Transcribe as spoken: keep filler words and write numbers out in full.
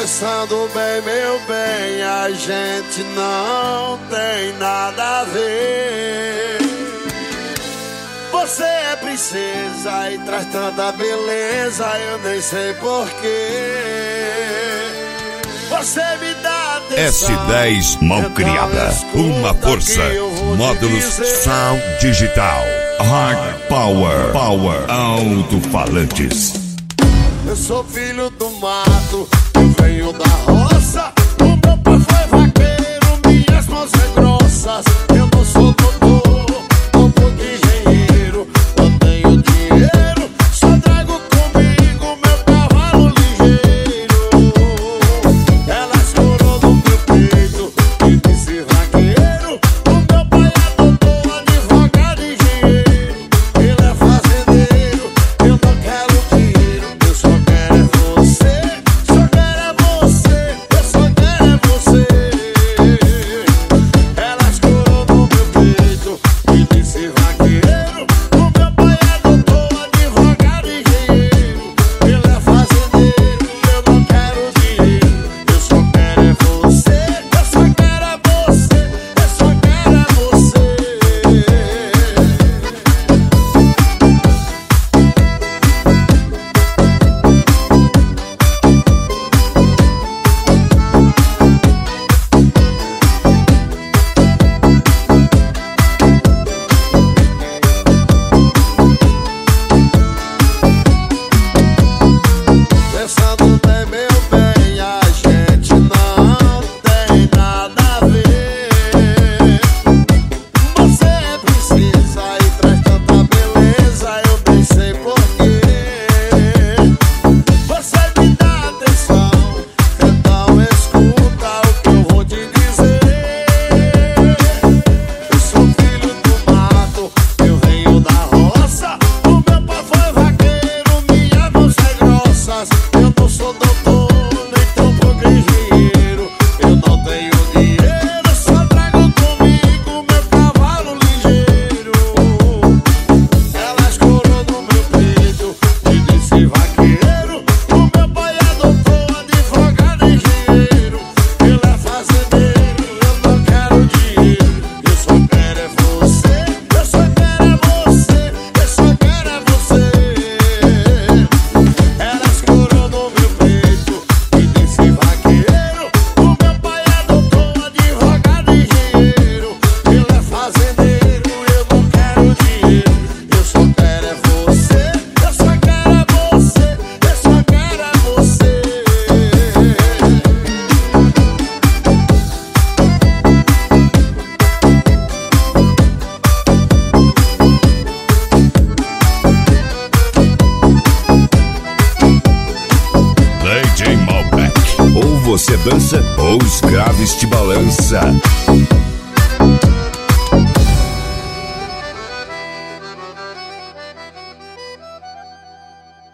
Pensando bem, meu bem, a gente não tem nada a ver. Você é princesa e traz tanta beleza, eu nem sei porquê. Você me dá atenção. S dez Malcriada, uma força. Módulos Sound Digital, Hard Power, Power, alto-falantes. Eu sou filho do mato, eu venho da roça. O meu pai foi vaqueiro, minhas mãos são grossas. Eu não sou doutor, não sou engenheiro. Eu tenho dinheiro, só trago comigo meu cavalo ligeiro. Ela escorou no meu peito e disse vaqueiro. O meu pai é doutor, advogado e engenheiro. Ele é fazendeiro, eu não quero dinheiro. Eu só quero é você, só quero é você, eu só quero é você. Ela escorou no meu peito e disse vaqueiro. O meu pai é doutor, advogado e engenheiro. Ele é fazendeiro, eu não quero dinheiro. Eu só quero é você, eu só quero é você, eu só quero é você. Pensando bem, meu bem, a gente não tem nada a ver. Você é princesa e traz tanta beleza, eu nem sei porquê. Você me dá atenção, então escuta o que eu vou te dizer. Eu sou filho do mato, eu venho da roça. O meu pai foi vaqueiro, minhas mãos são grossas. Eu não sou doutor, nem tampouco engenheiro. Eu não tenho dinheiro, só trago comigo meu cavalo ligeiro. Ela escorou no meu peito e disse vaqueiro. O meu pai é doutor, advogado e engenheiro. Ele é fazendeiro, eu não quero dinheiro. Eu só quero é você, eu só quero é você, eu só quero é você. Ela escorou no meu peito e disse vaqueiro. O meu pai é doutor, advogado e engenheiro. Ele é fazendeiro, eu não quero dinheiro. Eu só quero é você, eu só quero é você, eu só quero é você. D J Malbec. Ou você dança ou os graves te balança.